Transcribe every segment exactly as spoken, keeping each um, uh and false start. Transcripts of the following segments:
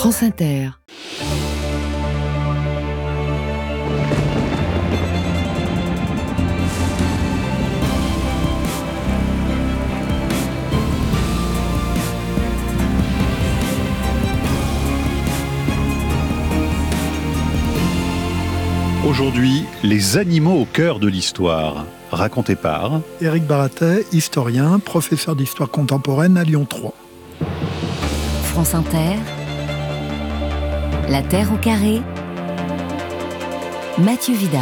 France Inter. Aujourd'hui, les animaux au cœur de l'histoire. Raconté par Éric Baratet, historien, professeur d'histoire contemporaine à Lyon trois. France Inter, La Terre au carré, Mathieu Vidard.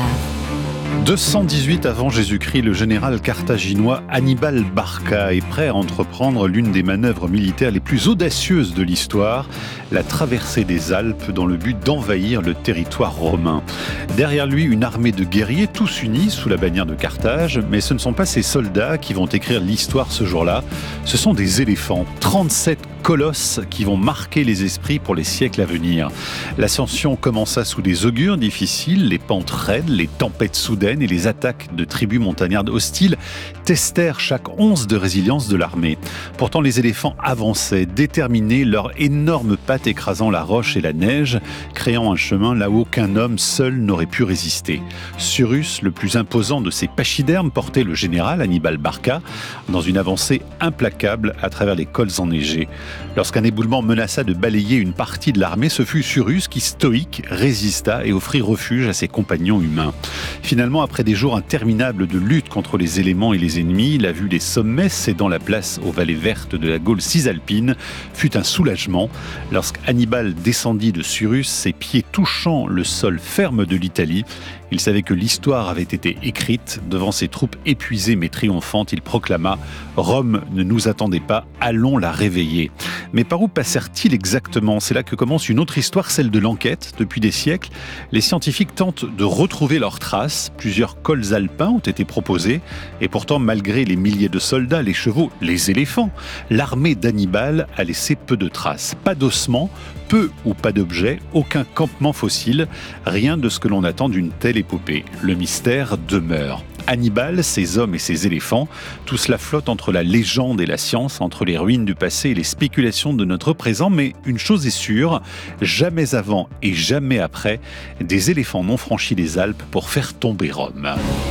deux cent dix-huit avant Jésus-Christ, le général carthaginois Hannibal Barca est prêt à entreprendre l'une des manœuvres militaires les plus audacieuses de l'histoire, la traversée des Alpes dans le but d'envahir le territoire romain. Derrière lui, une armée de guerriers tous unis sous la bannière de Carthage, mais ce ne sont pas ces soldats qui vont écrire l'histoire ce jour-là, ce sont des éléphants, trente-sept colosses qui vont marquer les esprits pour les siècles à venir. L'ascension commença sous des augures difficiles, les pentes raides, les tempêtes soudaines et les attaques de tribus montagnardes hostiles testèrent chaque once de résilience de l'armée. Pourtant, les éléphants avançaient, déterminés, leurs énormes pattes écrasant la roche et la neige, créant un chemin là où aucun homme seul n'aurait pu résister. Cyrus, le plus imposant de ces pachydermes, portait le général Hannibal Barca dans une avancée implacable à travers les cols enneigés. Lorsqu'un éboulement menaça de balayer une partie de l'armée, ce fut Cyrus qui, stoïque, résista et offrit refuge à ses compagnons humains. Finalement, après des jours interminables de lutte contre les éléments et les ennemis, la vue des sommets cédant la place aux vallées vertes de la Gaule cisalpine fut un soulagement. Lorsqu'Hannibal descendit de Cyrus, ses pieds touchant le sol ferme de l'Italie, il savait que l'histoire avait été écrite. Devant ses troupes épuisées mais triomphantes, il proclama « Rome ne nous attendait pas, allons la réveiller ». Mais par où passèrent-ils exactement ? C'est là que commence une autre histoire, celle de l'enquête. Depuis des siècles, les scientifiques tentent de retrouver leurs traces. Plusieurs cols alpins ont été proposés. Et pourtant, malgré les milliers de soldats, les chevaux, les éléphants, l'armée d'Hannibal a laissé peu de traces. Pas d'ossements, peu ou pas d'objets, aucun campement fossile, rien de ce que l'on attend d'une telle épopée. Le mystère demeure. Hannibal, ses hommes et ses éléphants, tout cela flotte entre la légende et la science, entre les ruines du passé et les spéculations de notre présent, mais une chose est sûre, jamais avant et jamais après, des éléphants n'ont franchi les Alpes pour faire tomber Rome.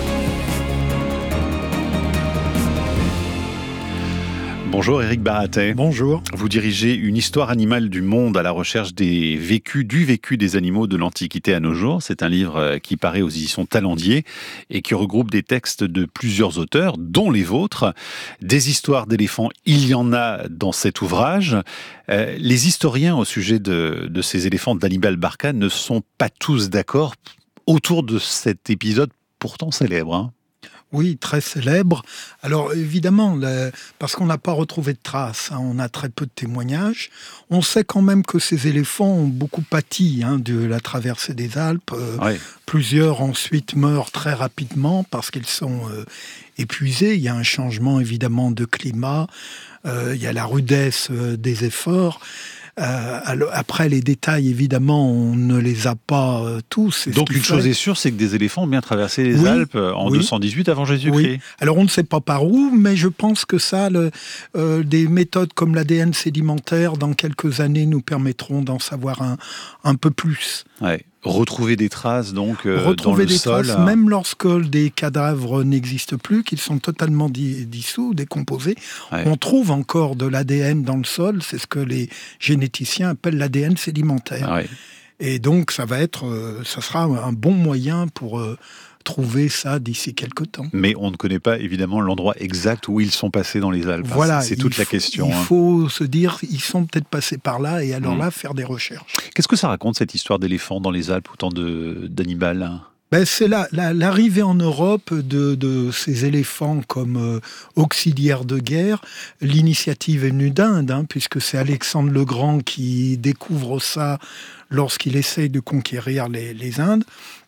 Bonjour Éric Baratet. Bonjour. Vous dirigez une histoire animale du monde à la recherche des vécus, du vécu des animaux de l'Antiquité à nos jours. C'est un livre qui paraît aux éditions Talendier et qui regroupe des textes de plusieurs auteurs, dont les vôtres. Des histoires d'éléphants, il y en a dans cet ouvrage. Euh, les historiens au sujet de, de ces éléphants d'Hannibal Barca ne sont pas tous d'accord autour de cet épisode pourtant célèbre, hein. Oui, très célèbre. Alors évidemment, le, parce qu'on n'a pas retrouvé de traces, hein, on a très peu de témoignages. On sait quand même que ces éléphants ont beaucoup pâti hein, de la traversée des Alpes. Euh, ouais. Plusieurs ensuite meurent très rapidement parce qu'ils sont euh, épuisés. Il y a un changement évidemment de climat, euh, il y a la rudesse euh, des efforts. Euh, alors, après, les détails, évidemment, on ne les a pas euh, tous. Donc, une chose est sûre, c'est que des éléphants ont bien traversé les oui, Alpes en oui. deux cent dix-huit avant Jésus-Christ. Oui. Alors, on ne sait pas par où, mais je pense que ça, le, euh, des méthodes comme l'A D N sédimentaire, dans quelques années, nous permettront d'en savoir un, un peu plus. Ouais. Retrouver des traces, donc, euh, Retrouver dans le des sol. traces, même lorsque des cadavres n'existent plus, qu'ils sont totalement di- dissous, décomposés. Ouais. On trouve encore de l'A D N dans le sol, c'est ce que les généticiens appellent l'A D N sédimentaire. Ouais. Et donc, ça va être, euh, ça sera un bon moyen pour euh, trouver ça d'ici quelques temps. Mais on ne connaît pas, évidemment, l'endroit exact où ils sont passés dans les Alpes. Voilà, c'est, c'est toute faut, la question. Il hein. faut se dire, ils sont peut-être passés par là, et alors mmh. là, faire des recherches. Qu'est-ce que ça raconte, cette histoire d'éléphants dans les Alpes, autant de, d'Hannibal ? Ben, c'est la, la, l'arrivée en Europe de, de ces éléphants comme euh, auxiliaires de guerre. L'initiative est venue d'Inde, hein, puisque c'est Alexandre le Grand qui découvre ça lorsqu'il essaye de conquérir les, les Indes.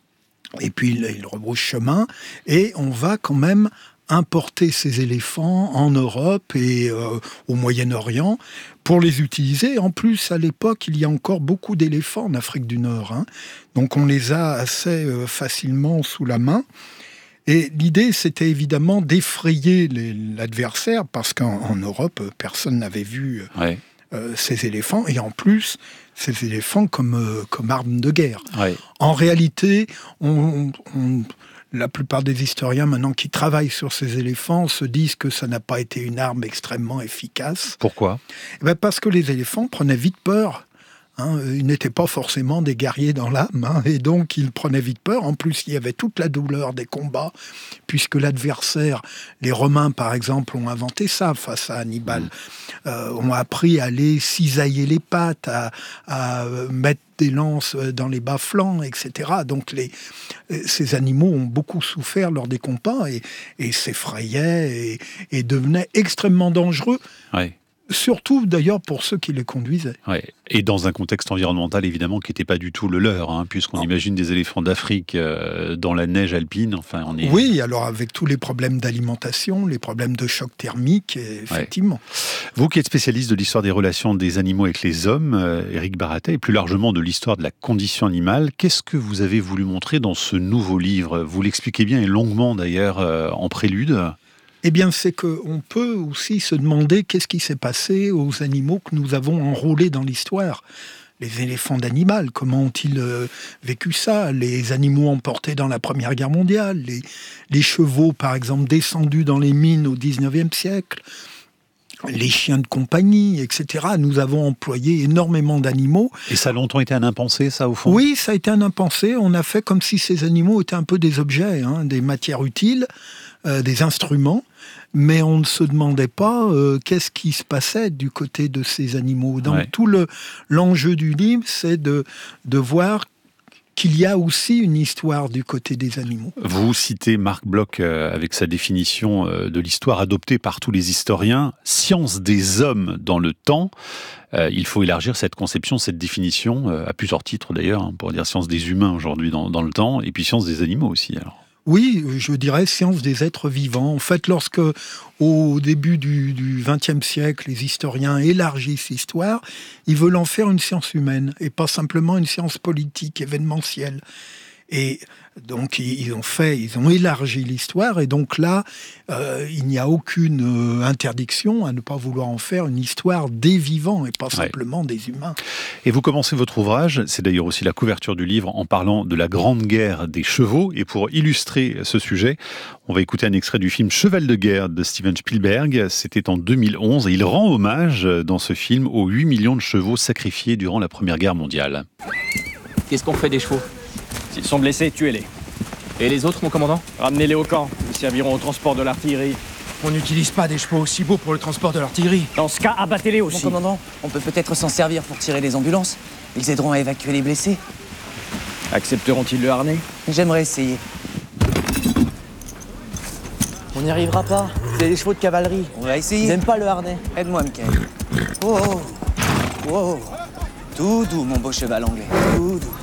Et puis, il, il rebrousse chemin, et on va quand même importer ces éléphants en Europe et euh, au Moyen-Orient pour les utiliser. En plus, à l'époque, il y a encore beaucoup d'éléphants en Afrique du Nord. Hein. Donc, on les a assez euh, facilement sous la main. Et l'idée, c'était évidemment d'effrayer les, l'adversaire, parce qu'en en Europe, personne n'avait vu... Euh, ouais. Euh, ces éléphants, et en plus, ces éléphants comme, euh, comme armes de guerre. Ouais. En réalité, on, on, la plupart des historiens maintenant qui travaillent sur ces éléphants se disent que ça n'a pas été une arme extrêmement efficace. Pourquoi ? Eh bien parce que les éléphants prenaient vite peur. Hein, ils n'étaient pas forcément des guerriers dans l'âme, hein, et donc ils prenaient vite peur. En plus, il y avait toute la douleur des combats, puisque l'adversaire, les Romains par exemple, ont inventé ça face à Hannibal. Mmh. Euh, ont appris à aller cisailler les pattes, à, à mettre des lances dans les bas-flancs, et cetera. Donc les, ces animaux ont beaucoup souffert lors des combats et, et s'effrayaient et, et devenaient extrêmement dangereux. Ouais. Surtout d'ailleurs pour ceux qui les conduisaient. Ouais. Et dans un contexte environnemental évidemment qui n'était pas du tout le leur, hein, puisqu'on non. imagine des éléphants d'Afrique euh, dans la neige alpine. Enfin, on est... Oui, alors avec tous les problèmes d'alimentation, les problèmes de choc thermique, effectivement. Ouais. Vous qui êtes spécialiste de l'histoire des relations des animaux avec les hommes, euh, Éric Baratet, et plus largement de l'histoire de la condition animale, qu'est-ce que vous avez voulu montrer dans ce nouveau livre ? Vous l'expliquez bien et longuement d'ailleurs euh, en prélude. Eh bien, c'est qu'on peut aussi se demander qu'est-ce qui s'est passé aux animaux que nous avons enrôlés dans l'histoire. Les éléphants d'Hannibal, comment ont-ils euh, vécu ça ? Les animaux emportés dans la Première Guerre mondiale, les, les chevaux, par exemple, descendus dans les mines au dix-neuvième siècle, les chiens de compagnie, et cetera. Nous avons employé énormément d'animaux. Et ça a longtemps été un impensé, ça, au fond ? Oui, ça a été un impensé. On a fait comme si ces animaux étaient un peu des objets, hein, des matières utiles, euh, des instruments. Mais on ne se demandait pas euh, qu'est-ce qui se passait du côté de ces animaux. Donc ouais. tout le, l'enjeu du livre, c'est de, de voir qu'il y a aussi une histoire du côté des animaux. Vous citez Marc Bloch euh, avec sa définition euh, de l'histoire adoptée par tous les historiens, science des hommes dans le temps. Euh, il faut élargir cette conception, cette définition, euh, à plusieurs titres d'ailleurs, hein, pour dire science des humains aujourd'hui dans, dans le temps, et puis science des animaux aussi alors. Oui, je dirais science des êtres vivants. En fait, lorsque, au début du vingtième siècle, les historiens élargissent l'histoire, ils veulent en faire une science humaine et pas simplement une science politique, événementielle. Et donc, ils ont fait, ils ont élargi l'histoire, et donc là, euh, il n'y a aucune euh, interdiction à ne pas vouloir en faire une histoire des vivants et pas simplement ouais. des humains. Et vous commencez votre ouvrage, c'est d'ailleurs aussi la couverture du livre, en parlant de la Grande Guerre des chevaux. Et pour illustrer ce sujet, on va écouter un extrait du film Cheval de guerre de Steven Spielberg. C'était en deux mille onze, et il rend hommage dans ce film aux huit millions de chevaux sacrifiés durant la Première Guerre mondiale. Qu'est-ce qu'on fait des chevaux ? S'ils sont blessés, tuez-les. Et les autres, mon commandant ? Ramenez-les au camp. Ils serviront au transport de l'artillerie. On n'utilise pas des chevaux aussi beaux pour le transport de l'artillerie. Dans ce cas, abattez-les aussi. Mon commandant, on peut peut-être s'en servir pour tirer les ambulances. Ils aideront à évacuer les blessés. Accepteront-ils le harnais ? J'aimerais essayer. On n'y arrivera pas. C'est des chevaux de cavalerie. On va essayer. Ils n'aiment pas le harnais. Aide-moi, Michael. Oh, oh, oh. Tout doux, mon beau cheval anglais. Tout doux.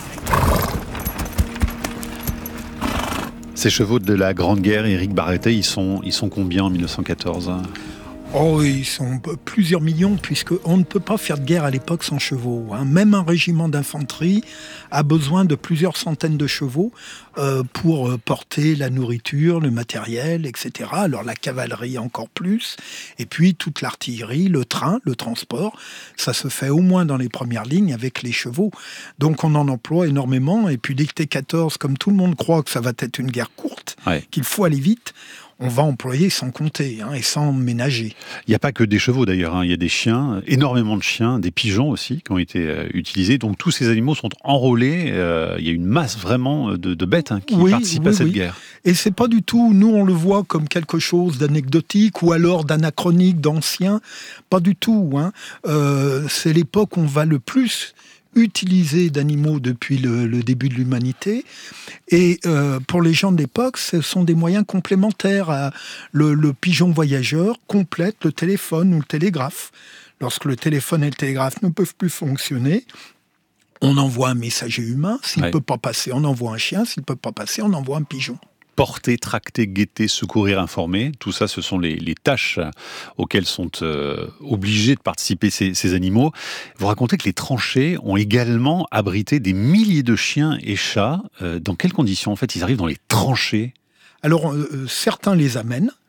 Ces chevaux de la Grande Guerre, Éric Baratet, ils sont, ils sont combien en mille neuf cent quatorze ? Oh, ils sont plusieurs millions, puisqu'on ne peut pas faire de guerre à l'époque sans chevaux. Hein. Même un régiment d'infanterie a besoin de plusieurs centaines de chevaux euh, pour porter la nourriture, le matériel, et cetera. Alors la cavalerie encore plus. Et puis toute l'artillerie, le train, le transport, ça se fait au moins dans les premières lignes avec les chevaux. Donc on en emploie énormément. Et puis l'été quatorze, comme tout le monde croit que ça va être une guerre courte, ouais. qu'il faut aller vite, on va employer sans compter hein, et sans ménager. Il n'y a pas que des chevaux d'ailleurs, hein. Il y a des chiens, énormément de chiens, des pigeons aussi qui ont été euh, utilisés. Donc tous ces animaux sont enrôlés. Euh, il y a une masse vraiment de, de bêtes hein, qui oui, participent oui, à cette oui. guerre. Et c'est pas du tout, nous on le voit comme quelque chose d'anecdotique ou alors d'anachronique, d'ancien. Pas du tout. Hein. Euh, c'est l'époque où on va le plus utilisés d'animaux depuis le, le début de l'humanité. Et euh, pour les gens de l'époque, ce sont des moyens complémentaires. À le, le pigeon voyageur complète le téléphone ou le télégraphe. Lorsque le téléphone et le télégraphe ne peuvent plus fonctionner, on envoie un messager humain. S'il ne ouais. peut pas passer, on envoie un chien. S'il ne peut pas passer, on envoie un pigeon. Porter, tracter, guetter, secourir, informer, tout ça, ce sont les, les tâches auxquelles sont euh, obligés de participer ces, ces animaux. Vous racontez que les tranchées ont également abrité des milliers de chiens et chats. Euh, dans quelles conditions, en fait, ils arrivent dans les tranchées ? Alors, euh, certains les amènent.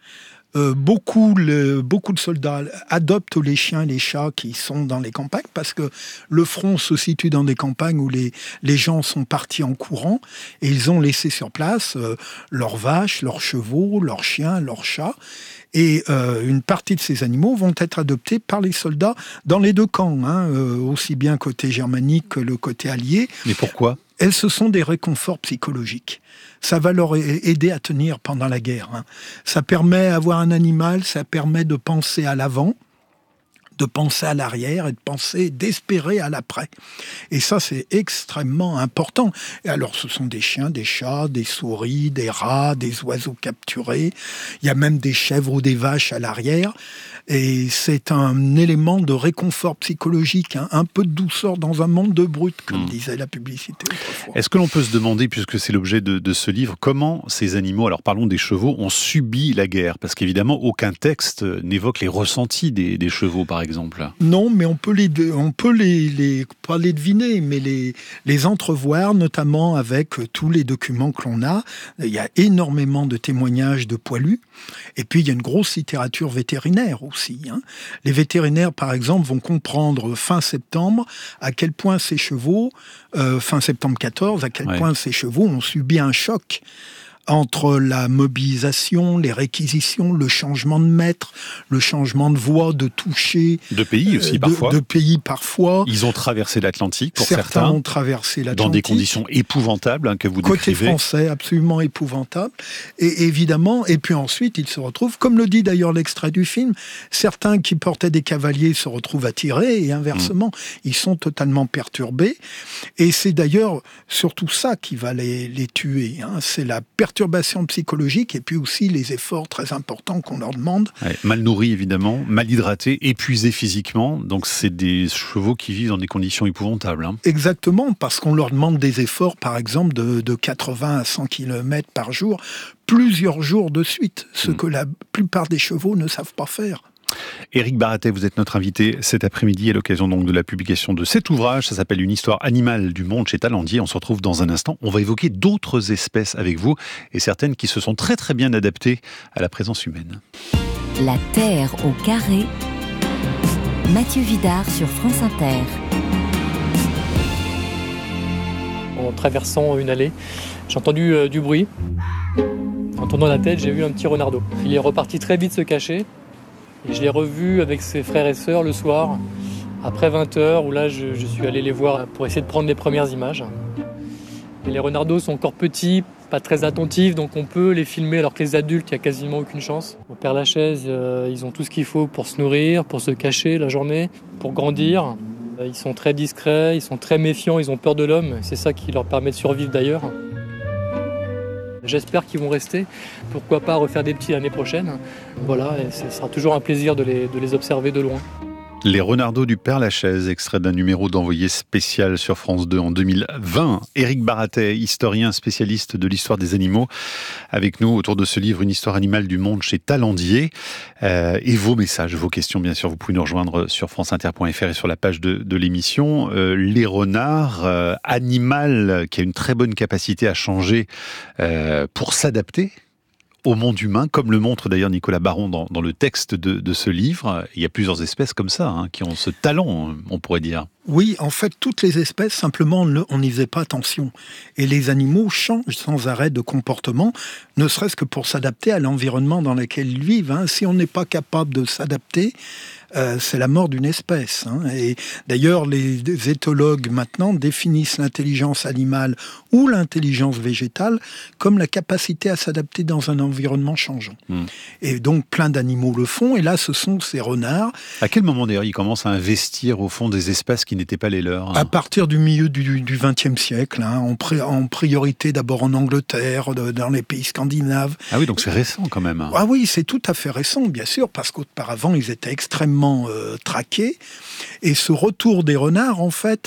Euh, beaucoup, le, beaucoup de soldats adoptent les chiens et les chats qui sont dans les campagnes parce que le front se situe dans des campagnes où les, les gens sont partis en courant et ils ont laissé sur place euh, leurs vaches, leurs chevaux, leurs chiens, leurs chats. Et euh, une partie de ces animaux vont être adoptés par les soldats dans les deux camps, hein, euh, aussi bien côté germanique que le côté allié. Mais pourquoi ? Elles, ce sont des réconforts psychologiques. Ça va leur aider à tenir pendant la guerre. Hein. Ça permet d'avoir un animal, ça permet de penser à l'avant, de penser à l'arrière et de penser, d'espérer à l'après. Et ça, c'est extrêmement important. Et alors, ce sont des chiens, des chats, des souris, des rats, des oiseaux capturés. Il y a même des chèvres ou des vaches à l'arrière. Et c'est un élément de réconfort psychologique, hein, un peu de douceur dans un monde de brutes, comme mmh. disait la publicité autrefois. Est-ce que l'on peut se demander, puisque c'est l'objet de, de ce livre, comment ces animaux, alors parlons des chevaux, ont subi la guerre ? Parce qu'évidemment, aucun texte n'évoque les ressentis des, des chevaux, par exemple. Non, mais on peut les, on peut les, les pas les deviner, mais les, les entrevoir, notamment avec tous les documents que l'on a. Il y a énormément de témoignages de poilus. Et puis, il y a une grosse littérature vétérinaire aussi. Hein. Les vétérinaires, par exemple, vont comprendre fin septembre à quel point ces chevaux, euh, fin septembre quatorze, à quel ouais. point ces chevaux ont subi un choc entre la mobilisation, les réquisitions, le changement de maître, le changement de voie, de toucher. De pays aussi, euh, de, parfois. De pays, parfois. Ils ont traversé l'Atlantique, pour certains. certains. ont traversé l'Atlantique. Dans des conditions épouvantables, hein, que vous décrivez. Côté français, absolument épouvantable. Et évidemment, et puis ensuite, ils se retrouvent, comme le dit d'ailleurs l'extrait du film, certains qui portaient des cavaliers se retrouvent à tirer, et inversement, mmh. ils sont totalement perturbés. Et c'est d'ailleurs surtout ça qui va les, les tuer. Hein. C'est la perturbation perturbations psychologiques et puis aussi les efforts très importants qu'on leur demande. Ouais, mal nourris évidemment, mal hydratés, épuisés physiquement, donc c'est des chevaux qui vivent dans des conditions épouvantables. Hein. Exactement, parce qu'on leur demande des efforts par exemple de, de quatre-vingts à cent kilomètres par jour, plusieurs jours de suite, ce mmh. que la plupart des chevaux ne savent pas faire. Éric Baratet, vous êtes notre invité cet après-midi à l'occasion donc de la publication de cet ouvrage. Ça s'appelle Une histoire animale du monde chez Talandier. On se retrouve dans un instant. On va évoquer d'autres espèces avec vous et certaines qui se sont très très bien adaptées à la présence humaine. La Terre au carré. Mathieu Vidard sur France Inter. En traversant une allée, j'ai entendu euh, du bruit. En tournant la tête, j'ai vu un petit renardeau. Il est reparti très vite se cacher. Et je l'ai revu avec ses frères et sœurs le soir, après vingt heures, où là je, je suis allé les voir pour essayer de prendre les premières images. Et les renardeaux sont encore petits, pas très attentifs, donc on peut les filmer alors que les adultes, il n'y a quasiment aucune chance. Au Père-Lachaise, euh, ils ont tout ce qu'il faut pour se nourrir, pour se cacher la journée, pour grandir. Euh, ils sont très discrets, ils sont très méfiants, ils ont peur de l'homme, c'est ça qui leur permet de survivre d'ailleurs. J'espère qu'ils vont rester. Pourquoi pas refaire des petits l'année prochaine. Voilà, et ce sera toujours un plaisir de les, de les observer de loin. Les renardeaux du Père-Lachaise, extrait d'un numéro d'Envoyé spécial sur France deux en deux mille vingt. Éric Baratet, historien spécialiste de l'histoire des animaux, avec nous autour de ce livre Une histoire animale du monde chez Talandier. Euh, et vos messages, vos questions, bien sûr, vous pouvez nous rejoindre sur franceinter point f r et sur la page de, de l'émission. Euh, les renards, euh, animal qui a une très bonne capacité à changer euh, pour s'adapter au monde humain, comme le montre d'ailleurs Nicolas Baron dans, dans le texte de, de ce livre. Il y a plusieurs espèces comme ça, hein, qui ont ce talent, on pourrait dire. Oui, en fait, toutes les espèces, simplement, on n'y faisait pas attention. Et les animaux changent sans arrêt de comportement, ne serait-ce que pour s'adapter à l'environnement dans lequel ils vivent. Hein. Si on n'est pas capable de s'adapter, euh, c'est la mort d'une espèce. Hein. Et d'ailleurs, les éthologues maintenant définissent l'intelligence animale ou l'intelligence végétale comme la capacité à s'adapter dans un environnement changeant. Mmh. Et donc, plein d'animaux le font. Et là, ce sont ces renards. À quel moment d'ailleurs ils commencent à investir au fond des espèces qui n'étaient pas les leurs, hein? À partir du milieu du vingtième siècle, hein, en, pri- en priorité d'abord en Angleterre, de, dans les pays scandinaves. Ah oui, donc c'est récent quand même. Ah oui, c'est tout à fait récent, bien sûr, parce qu'auparavant, ils étaient extrêmement euh, traqués. Et ce retour des renards, en fait,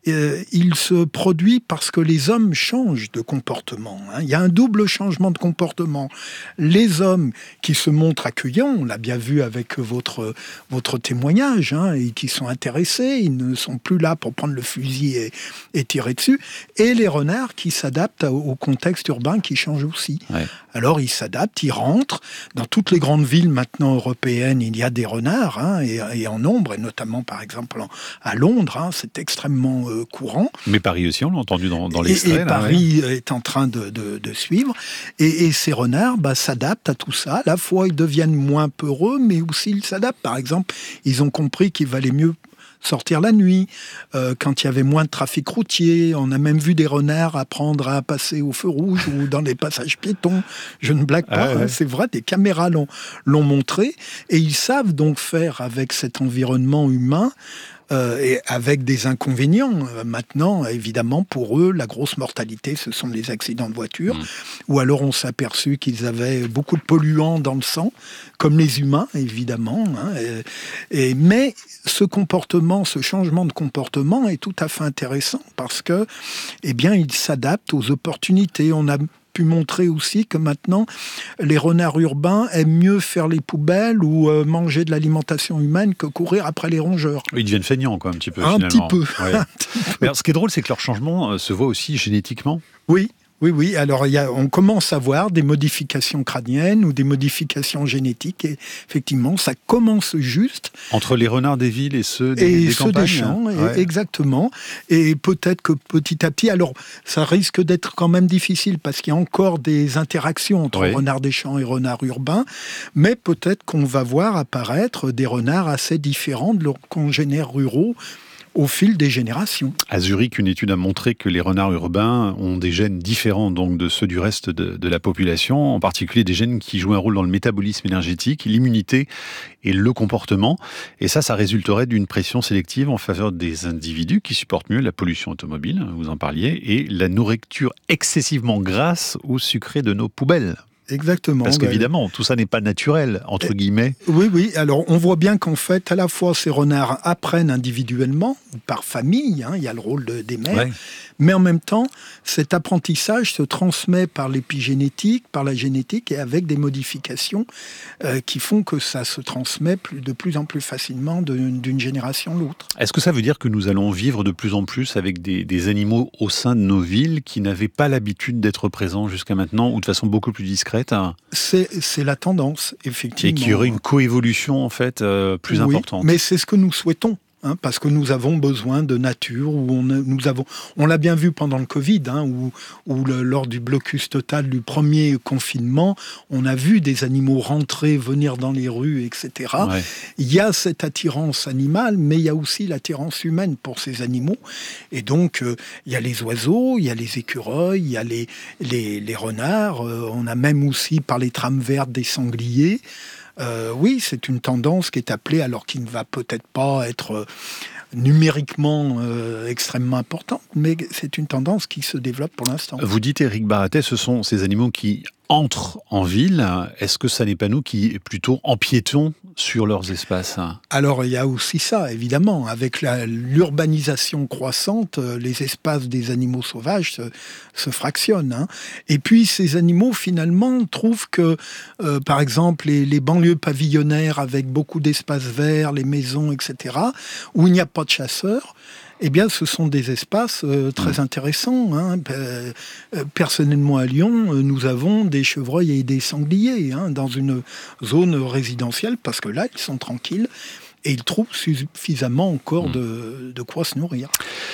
euh, il se produit parce que les hommes changent de comportement. Hein. Il y a un double changement de comportement. Les hommes qui se montrent accueillants, on l'a bien vu avec votre, votre témoignage, hein, et qui sont intéressés, ils ne sont plus là pour prendre le fusil et, et tirer dessus, et les renards qui s'adaptent au contexte urbain qui change aussi. Ouais. Alors ils s'adaptent, ils rentrent. Dans toutes les grandes villes maintenant européennes, il y a des renards, hein, et, et en nombre, et notamment par exemple en, à Londres, hein, c'est extrêmement euh, courant. Mais Paris aussi, on l'a entendu dans, dans l'extrait. Et, et là, Paris ouais. est en train de, de, de suivre. Et, et ces renards bah, s'adaptent à tout ça. À la fois, ils deviennent moins peureux, mais aussi ils s'adaptent. Par exemple, ils ont compris qu'il valait mieux sortir la nuit, euh, quand il y avait moins de trafic routier. On a même vu des renards apprendre à passer au feu rouge ou dans les passages piétons. Je ne blague pas, ah ouais. hein, c'est vrai, des caméras l'ont, l'ont montré. Et ils savent donc faire avec cet environnement humain, Euh, et avec des inconvénients. Euh, maintenant, évidemment, pour eux, la grosse mortalité, ce sont les accidents de voiture. Mmh. Ou alors on s'est aperçu qu'ils avaient beaucoup de polluants dans le sang, comme les humains, évidemment. Hein, et, et, mais ce comportement, ce changement de comportement est tout à fait intéressant parce que, eh bien, ils s'adaptent aux opportunités. On a pu montrer aussi que maintenant, les renards urbains aiment mieux faire les poubelles ou euh, manger de l'alimentation humaine que courir après les rongeurs. Ils deviennent feignants, quoi, un petit peu, un finalement. Petit peu. Ouais. un petit peu. Mais alors, ce qui est drôle, c'est que leur changement euh, se voit aussi génétiquement. Oui. Oui, oui. Alors, il y a, on commence à voir des modifications crâniennes ou des modifications génétiques. Et effectivement, ça commence juste. Entre les renards des villes et ceux des, et des ceux campagnes. des champs, ouais. Exactement. Et peut-être que petit à petit... Alors, ça risque d'être quand même difficile parce qu'il y a encore des interactions entre ouais. renards des champs et renards urbains. Mais peut-être qu'on va voir apparaître des renards assez différents de leurs congénères ruraux au fil des générations. À Zurich, une étude a montré que les renards urbains ont des gènes différents donc de ceux du reste de, de la population, en particulier des gènes qui jouent un rôle dans le métabolisme énergétique, l'immunité et le comportement. Et ça, ça résulterait d'une pression sélective en faveur des individus qui supportent mieux la pollution automobile, vous en parliez, et la nourriture excessivement grasse ou sucrée de nos poubelles. Exactement. Parce qu'évidemment, tout ça n'est pas naturel, entre guillemets. Oui, oui. Alors, on voit bien qu'en fait, à la fois, ces renards apprennent individuellement, ou par famille, hein, il y a le rôle de, des mères, ouais. mais en même temps, cet apprentissage se transmet par l'épigénétique, par la génétique, et avec des modifications euh, qui font que ça se transmet plus, de plus en plus facilement de, d'une génération à l'autre. Est-ce que ça veut dire que nous allons vivre de plus en plus avec des, des animaux au sein de nos villes qui n'avaient pas l'habitude d'être présents jusqu'à maintenant, ou de façon beaucoup plus discrète? C'est, c'est la tendance, effectivement. Et qu'il y aurait une coévolution, en fait, euh, plus oui, importante. Mais c'est ce que nous souhaitons. Hein, parce que nous avons besoin de nature, où on, nous avons, on l'a bien vu pendant le Covid, hein, où, où le, lors du blocus total du premier confinement, on a vu des animaux rentrer, venir dans les rues, et cetera. Ouais. Il y a cette attirance animale, mais il y a aussi l'attirance humaine pour ces animaux. Et donc, euh, il y a les oiseaux, il y a les écureuils, il y a les, les, les renards, euh, on a même aussi, par les trames vertes, des sangliers. Euh, oui, c'est une tendance qui est appelée, alors qui ne va peut-être pas être euh, numériquement euh, extrêmement importante, mais c'est une tendance qui se développe pour l'instant. Vous dites, Éric Baratet, ce sont ces animaux qui entrent en ville. Est-ce que ça n'est pas nous qui plutôt empiétons sur leurs espaces? Alors, il y a aussi ça, évidemment. Avec la, l'urbanisation croissante, les espaces des animaux sauvages se, se fractionnent. Hein. Et puis, ces animaux, finalement, trouvent que, euh, par exemple, les, les banlieues pavillonnaires avec beaucoup d'espaces verts, les maisons, et cetera, où il n'y a pas de chasseurs, eh bien, ce sont des espaces euh, très intéressants. Hein. Euh, personnellement, à Lyon, euh, nous avons des chevreuils et des sangliers hein, dans une zone résidentielle, parce que là, ils sont tranquilles et ils trouvent suffisamment encore de, de quoi se nourrir.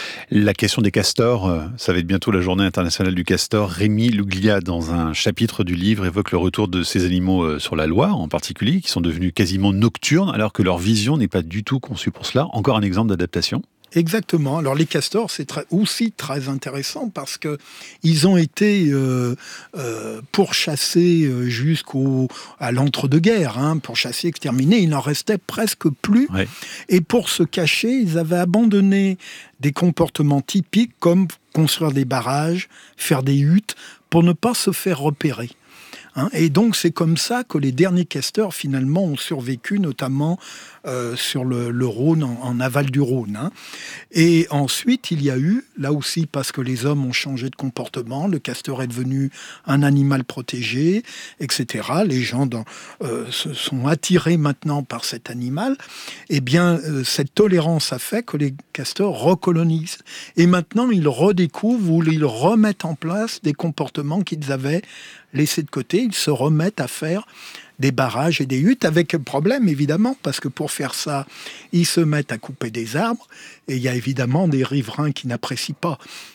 La question des castors, ça va être bientôt la journée internationale du castor. Rémi Luglia, dans un chapitre du livre, évoque le retour de ces animaux sur la Loire, en particulier, qui sont devenus quasiment nocturnes, alors que leur vision n'est pas du tout conçue pour cela. Encore un exemple d'adaptation. Exactement. Alors les castors, c'est très, aussi très intéressant parce que ils ont été euh, euh, pourchassés jusqu'au à l'entre-deux-guerres, hein, pourchassés, exterminés. Il n'en restait presque plus. Ouais. Et pour se cacher, ils avaient abandonné des comportements typiques comme construire des barrages, faire des huttes, pour ne pas se faire repérer. Hein, et donc c'est comme ça que les derniers castors finalement ont survécu, notamment euh, sur le, le Rhône, en, en aval du Rhône. Hein. Et ensuite il y a eu, là aussi parce que les hommes ont changé de comportement, le castor est devenu un animal protégé, et cetera. Les gens dans, euh, se sont attirés maintenant par cet animal. Eh bien euh, cette tolérance a fait que les castors recolonisent. Et maintenant ils redécouvrent ou ils remettent en place des comportements qu'ils avaient laissés de côté. Ils se remettent à faire des barrages et des huttes, avec un problème évidemment, parce que pour faire ça, ils se mettent à couper des arbres, et il y a évidemment des riverains qui n'apprécient pas.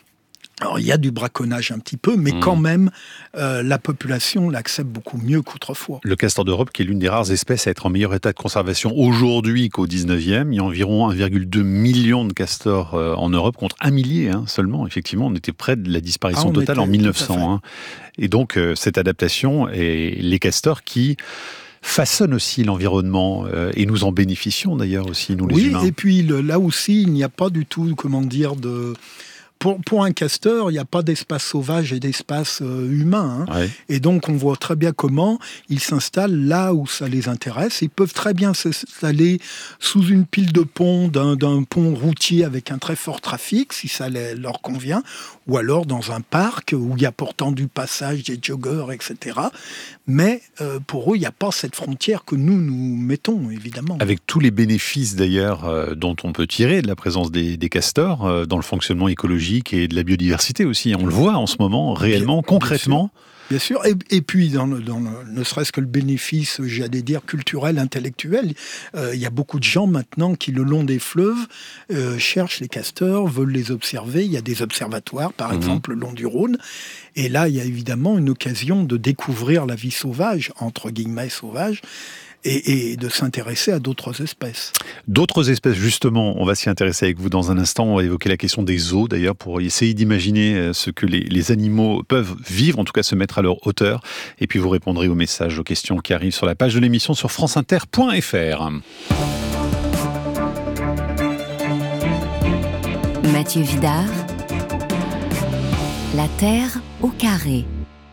Alors il y a du braconnage un petit peu, mais mmh. quand même, euh, la population l'accepte beaucoup mieux qu'autrefois. Le castor d'Europe, qui est l'une des rares espèces à être en meilleur état de conservation aujourd'hui qu'au dix-neuvième, il y a environ un virgule deux million de castors euh, en Europe, contre un millier hein, seulement. Effectivement, on était près de la disparition ah, totale en mille neuf cents. Hein. Et donc, euh, cette adaptation, et les castors qui façonnent aussi l'environnement, euh, et nous en bénéficions d'ailleurs aussi, nous les oui, humains. Oui, et puis le, là aussi, il n'y a pas du tout, comment dire, de... Pour, pour un castor, il n'y a pas d'espace sauvage et d'espace euh, humain. Hein. Ouais. Et donc, on voit très bien comment ils s'installent là où ça les intéresse. Ils peuvent très bien s'installer sous une pile de pont d'un, d'un pont routier avec un très fort trafic, si ça les, leur convient, ou alors dans un parc où il y a pourtant du passage, des joggeurs, et cetera. Mais euh, pour eux, il n'y a pas cette frontière que nous, nous mettons, évidemment. Avec tous les bénéfices, d'ailleurs, euh, dont on peut tirer de la présence des, des castors euh, dans le fonctionnement écologique et de la biodiversité aussi. On le voit en ce moment, réellement, bien, concrètement. Bien sûr. Bien sûr. Et, et puis, dans le, dans le, ne serait-ce que le bénéfice, j'allais dire, culturel, intellectuel, euh, il y a beaucoup de gens maintenant qui, le long des fleuves, euh, cherchent les castors, veulent les observer. Il y a des observatoires, par mmh. exemple, le long du Rhône. Et là, il y a évidemment une occasion de découvrir la vie sauvage, entre guillemets sauvage, Et, et de s'intéresser à d'autres espèces. D'autres espèces, justement, on va s'y intéresser avec vous dans un instant. On va évoquer la question des zoos, d'ailleurs, pour essayer d'imaginer ce que les, les animaux peuvent vivre, en tout cas se mettre à leur hauteur. Et puis vous répondrez aux messages, aux questions qui arrivent sur la page de l'émission sur franceinter point f r. Mathieu Vidard, La Terre au carré.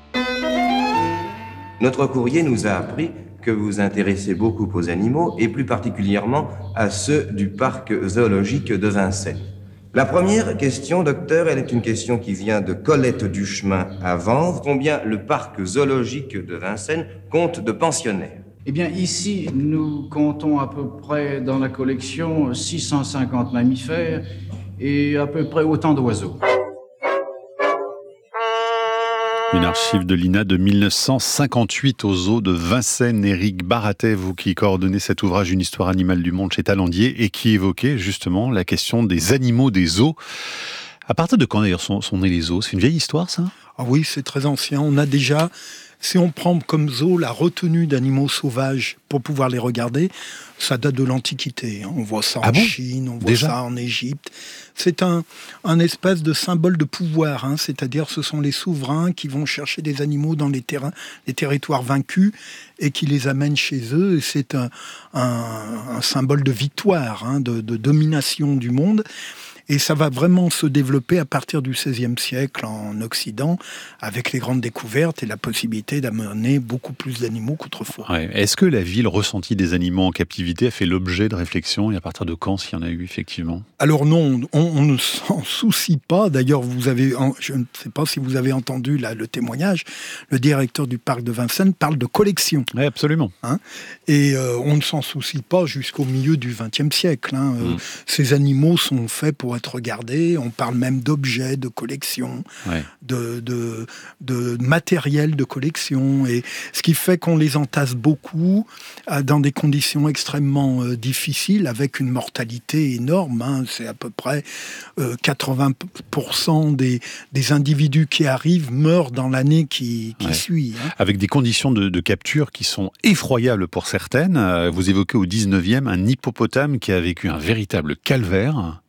Notre courrier nous a appris que vous vous intéressez beaucoup aux animaux, et plus particulièrement à ceux du parc zoologique de Vincennes. La première question, docteur, elle est une question qui vient de Colette Duchemin à Vanves. Combien le parc zoologique de Vincennes compte de pensionnaires? Eh bien, ici, nous comptons à peu près dans la collection six cent cinquante mammifères et à peu près autant d'oiseaux. Une archive de l'I N A de mille neuf cent cinquante-huit aux zoos de Vincennes. Éric Baratet, vous qui coordonnez cet ouvrage Une histoire animale du monde chez Talandier et qui évoquait justement la question des animaux des zoos. À partir de quand d'ailleurs sont, sont nés les zoos? C'est une vieille histoire, ça? Ah oui, c'est très ancien. On a déjà, si on prend comme zoo la retenue d'animaux sauvages pour pouvoir les regarder, ça date de l'Antiquité. On voit ça en ah bon Chine, on voit déjà ça en Égypte. C'est un, un espèce de symbole de pouvoir, hein, c'est-à-dire ce sont les souverains qui vont chercher des animaux dans les, terrains, les territoires vaincus et qui les amènent chez eux. Et c'est un, un, un symbole de victoire, hein, de, de domination du monde. Et ça va vraiment se développer à partir du seizième siècle en Occident, avec les grandes découvertes et la possibilité d'amener beaucoup plus d'animaux qu'autrefois. Ouais. Est-ce que la vie, le ressenti des animaux en captivité a fait l'objet de réflexions, et à partir de quand, s'il y en a eu effectivement? Alors non, on, on ne s'en soucie pas. D'ailleurs, vous avez, je ne sais pas si vous avez entendu là, le témoignage, le directeur du parc de Vincennes parle de collection. Oui, absolument. Hein, et euh, on ne s'en soucie pas jusqu'au milieu du vingtième siècle. Hein. Mmh. Euh, ces animaux sont faits pour être regardés. On parle même d'objets de collection, ouais. de, de, de matériel de collection. Et ce qui fait qu'on les entasse beaucoup euh, dans des conditions extrêmement euh, difficiles, avec une mortalité énorme. Hein. C'est à peu près euh, quatre-vingts pour cent des, des individus qui arrivent meurent dans l'année qui, qui ouais. suit. Hein. Avec des conditions de, de capture qui sont effroyables pour certaines. Vous évoquez au dix-neuvième un hippopotame qui a vécu un véritable calvaire.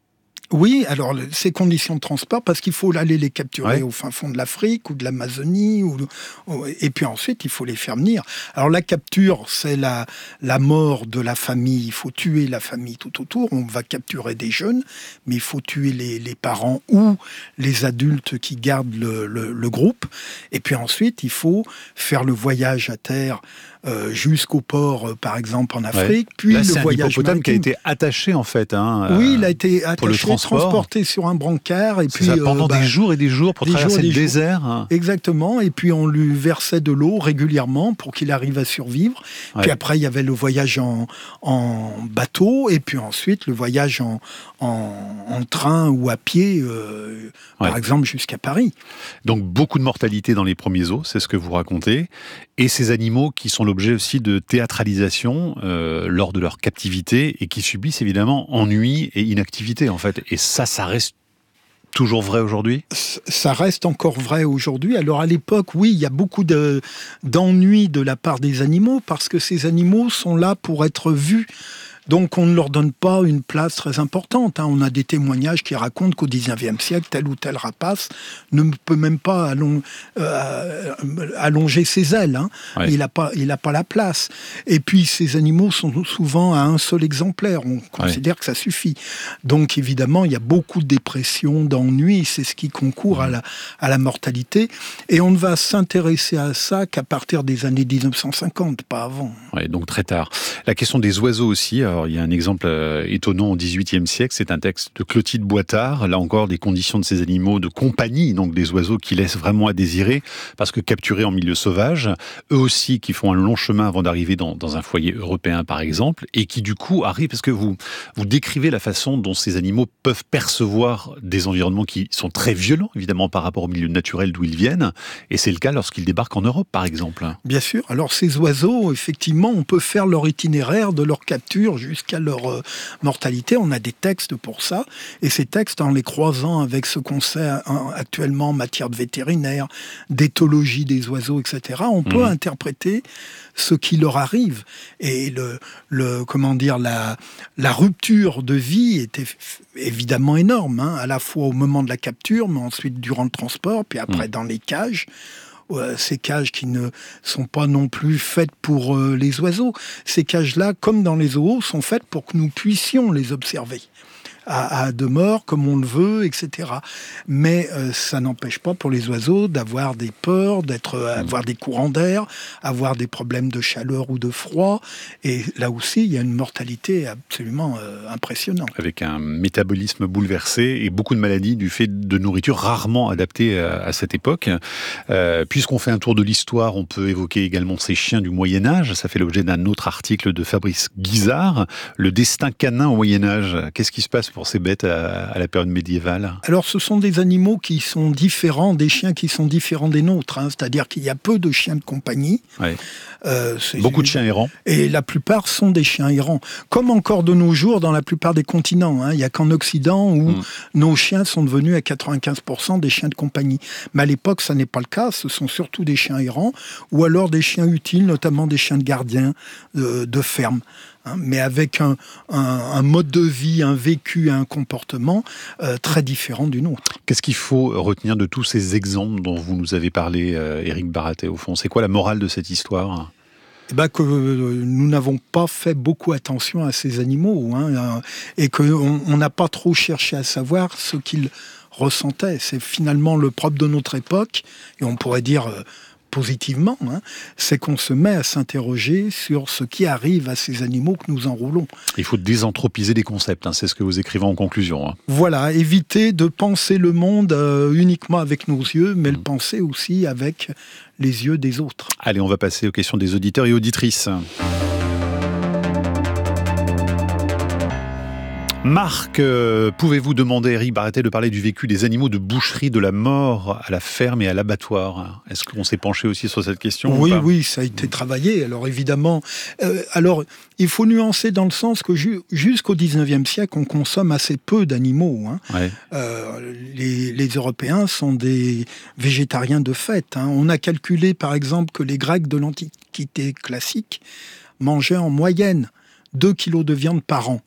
Oui, alors ces conditions de transport, parce qu'il faut aller les capturer ouais. au fin fond de l'Afrique ou de l'Amazonie, ou, ou, et puis ensuite il faut les faire venir. Alors la capture, c'est la, la mort de la famille, il faut tuer la famille tout autour, on va capturer des jeunes, mais il faut tuer les, les parents ou les adultes qui gardent le, le, le groupe, et puis ensuite il faut faire le voyage à terre Euh, jusqu'au port, euh, par exemple, en Afrique, ouais. puis Là, le c'est voyage un hippopotame maritime. qui a été attaché, en fait. Hein, oui, il a été pour le attaché, transport. transporté sur un brancard. Et puis, ça, pendant euh, bah, des jours et des jours pour des traverser jours le désert. Hein. Exactement, et puis on lui versait de l'eau régulièrement pour qu'il arrive à survivre. Ouais. Puis après, il y avait le voyage en, en bateau, et puis ensuite le voyage en, en, en train ou à pied, euh, ouais. par exemple, jusqu'à Paris. Donc beaucoup de mortalité dans les premiers os, c'est ce que vous racontez. Et ces animaux qui sont l'objet aussi de théâtralisation euh, lors de leur captivité et qui subissent évidemment ennui et inactivité en fait. Et ça, ça reste toujours vrai aujourd'hui ? Ça reste encore vrai aujourd'hui. Alors à l'époque, oui, il y a beaucoup de, d'ennui de la part des animaux parce que ces animaux sont là pour être vus. Donc on ne leur donne pas une place très importante. Hein. On a des témoignages qui racontent qu'au dix-neuvième siècle, tel ou tel rapace ne peut même pas allong... euh, allonger ses ailes. Hein. Ouais. Il n'a pas, il n'a pas la place. Et puis ces animaux sont souvent à un seul exemplaire. On considère ouais. que ça suffit. Donc évidemment, il y a beaucoup de dépression, d'ennui. C'est ce qui concourt à la, à la mortalité. Et on ne va s'intéresser à ça qu'à partir des années dix-neuf cent cinquante, pas avant. Ouais, donc très tard. La question des oiseaux aussi. Alors, il y a un exemple euh, étonnant au dix-huitième siècle, c'est un texte de Clotilde Boitard. Là encore, des conditions de ces animaux de compagnie, donc des oiseaux qui laissent vraiment à désirer, parce que capturés en milieu sauvage, eux aussi qui font un long chemin avant d'arriver dans, dans un foyer européen, par exemple, et qui du coup arrivent, parce que vous, vous décrivez la façon dont ces animaux peuvent percevoir des environnements qui sont très violents, évidemment, par rapport au milieu naturel d'où ils viennent, et c'est le cas lorsqu'ils débarquent en Europe, par exemple. Bien sûr. Alors, ces oiseaux, effectivement, on peut faire leur itinéraire de leur capture jusqu'à leur euh, mortalité. On a des textes pour ça. Et ces textes, en les croisant avec ce qu'on sait hein, actuellement en matière de vétérinaire, d'éthologie des oiseaux, et cetera, on mmh. peut interpréter ce qui leur arrive. Et le, le comment dire, la, la rupture de vie était évidemment énorme, hein, à la fois au moment de la capture, mais ensuite durant le transport, puis après mmh. dans les cages. Ces cages qui ne sont pas non plus faites pour euh, les oiseaux. Ces cages-là, comme dans les zoos, sont faites pour que nous puissions les observer à, à demeure, comme on le veut, et cetera. Mais euh, ça n'empêche pas pour les oiseaux d'avoir des peurs, d'être, euh, avoir des courants d'air, avoir des problèmes de chaleur ou de froid. Et là aussi, il y a une mortalité absolument euh, impressionnante. Avec un métabolisme bouleversé et beaucoup de maladies du fait de nourriture rarement adaptée à, à cette époque. Euh, puisqu'on fait un tour de l'histoire, on peut évoquer également ces chiens du Moyen-Âge. Ça fait l'objet d'un autre article de Fabrice Guizard. Le destin canin au Moyen-Âge. Qu'est-ce qui se passe pour ces bêtes à, à la période médiévale ? Alors, ce sont des animaux qui sont différents, des chiens qui sont différents des nôtres. Hein. C'est-à-dire qu'il y a peu de chiens de compagnie. Ouais. Euh, Beaucoup de chiens errants. Et la plupart sont des chiens errants. Comme encore de nos jours dans la plupart des continents. Hein. Il n'y a qu'en Occident où mmh. nos chiens sont devenus à quatre-vingt-quinze pour cent des chiens de compagnie. Mais à l'époque, ça n'est pas le cas. Ce sont surtout des chiens errants ou alors des chiens utiles, notamment des chiens de gardien, de, de ferme. Hein, mais avec un, un, un mode de vie, un vécu, un comportement euh, très différent du nôtre. Qu'est-ce qu'il faut retenir de tous ces exemples dont vous nous avez parlé, euh, Éric Baraté, au fond ? C'est quoi la morale de cette histoire ? Eh ben, que euh, nous n'avons pas fait beaucoup attention à ces animaux, hein, et qu'on n'a pas trop cherché à savoir ce qu'ils ressentaient. C'est finalement le propre de notre époque, et on pourrait dire... Euh, positivement, hein, c'est qu'on se met à s'interroger sur ce qui arrive à ces animaux que nous enroulons. Il faut désanthropiser les concepts, hein, c'est ce que vous écrivez en conclusion. Hein. Voilà, éviter de penser le monde euh, uniquement avec nos yeux, mais mmh. le penser aussi avec les yeux des autres. Allez, on va passer aux questions des auditeurs et auditrices. Marc, euh, pouvez-vous demander à Éric Baraté de parler du vécu des animaux de boucherie, de la mort à la ferme et à l'abattoir ? Est-ce qu'on s'est penché aussi sur cette question ? Oui, oui, ça a été travaillé. Alors évidemment, euh, alors il faut nuancer dans le sens que ju- jusqu'au dix-neuvième siècle, on consomme assez peu d'animaux. Hein. Ouais. Euh, les, les Européens sont des végétariens de fait. Hein. On a calculé, par exemple, que les Grecs de l'Antiquité classique mangeaient en moyenne deux kilos de viande par an.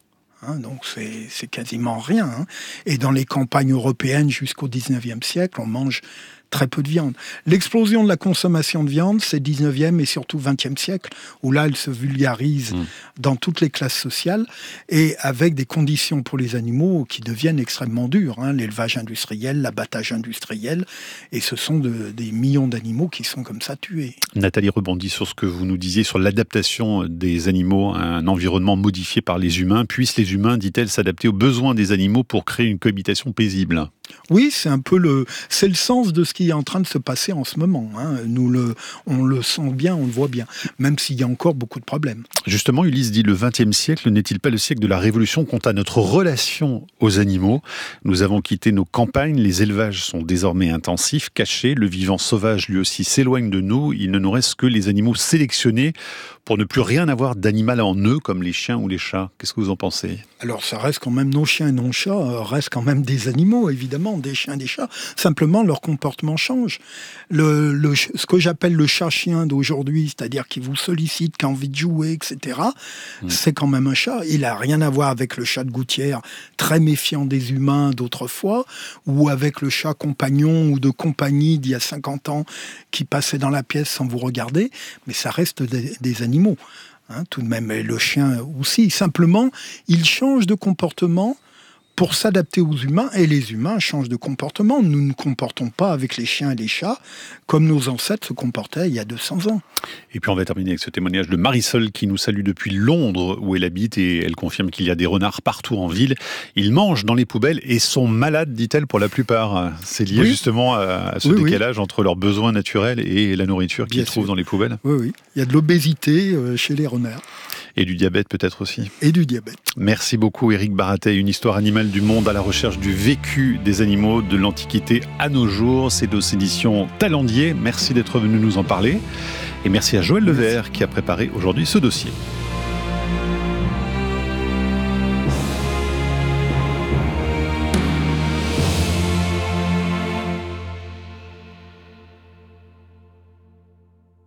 Hein, donc c'est, c'est quasiment rien. Hein. Et dans les campagnes européennes jusqu'au dix-neuvième siècle, on mange très peu de viande. L'explosion de la consommation de viande, c'est dix-neuvième et surtout vingtième siècle, où là, elle se vulgarise mmh. dans toutes les classes sociales, et avec des conditions pour les animaux qui deviennent extrêmement dures. Hein, l'élevage industriel, l'abattage industriel, et ce sont de, des millions d'animaux qui sont comme ça tués. Nathalie rebondit sur ce que vous nous disiez, sur l'adaptation des animaux à un environnement modifié par les humains. Puissent les humains, dit-elle, s'adapter aux besoins des animaux pour créer une cohabitation paisible ? Oui, c'est un peu le, c'est le sens de ce qui est en train de se passer en ce moment. Hein. Nous le, on le sent bien, on le voit bien, même s'il y a encore beaucoup de problèmes. Justement, Ulysse dit, le vingtième siècle n'est-il pas le siècle de la révolution quant à notre relation aux animaux ? Nous avons quitté nos campagnes, les élevages sont désormais intensifs, cachés, le vivant sauvage lui aussi s'éloigne de nous, il ne nous reste que les animaux sélectionnés pour ne plus rien avoir d'animal en eux, comme les chiens ou les chats. Qu'est-ce que vous en pensez ? Alors ça reste quand même, nos chiens et nos chats euh, restent quand même des animaux, évidemment, des chiens et des chats. Simplement, leur comportement change. Le, le, ce que j'appelle le chat-chien d'aujourd'hui, c'est-à-dire qui vous sollicite, qui a envie de jouer, et cetera, mmh. c'est quand même un chat. Il n'a rien à voir avec le chat de gouttière, très méfiant des humains d'autrefois, ou avec le chat compagnon ou de compagnie d'il y a cinquante ans, qui passait dans la pièce sans vous regarder, mais ça reste des, des animaux. Hein, tout de même, et le chien aussi. Simplement, il change de comportement pour s'adapter aux humains, et les humains changent de comportement. Nous ne comportons pas avec les chiens et les chats comme nos ancêtres se comportaient il y a deux cents ans. Et puis on va terminer avec ce témoignage de Marisol qui nous salue depuis Londres où elle habite, et elle confirme qu'il y a des renards partout en ville. Ils mangent dans les poubelles et sont malades, dit-elle, pour la plupart. C'est lié oui. justement à ce oui, décalage oui. entre leurs besoins naturels et la nourriture qu'ils trouvent dans les poubelles. Oui, oui. Il y a de l'obésité chez les renards. Et du diabète peut-être aussi. Et du diabète. Merci beaucoup Éric Baratet. Une histoire animale du monde à la recherche du vécu des animaux de l'Antiquité à nos jours. C'est aux éditions Talendier. Merci d'être venu nous en parler. Et merci à Joël Levert qui a préparé aujourd'hui ce dossier.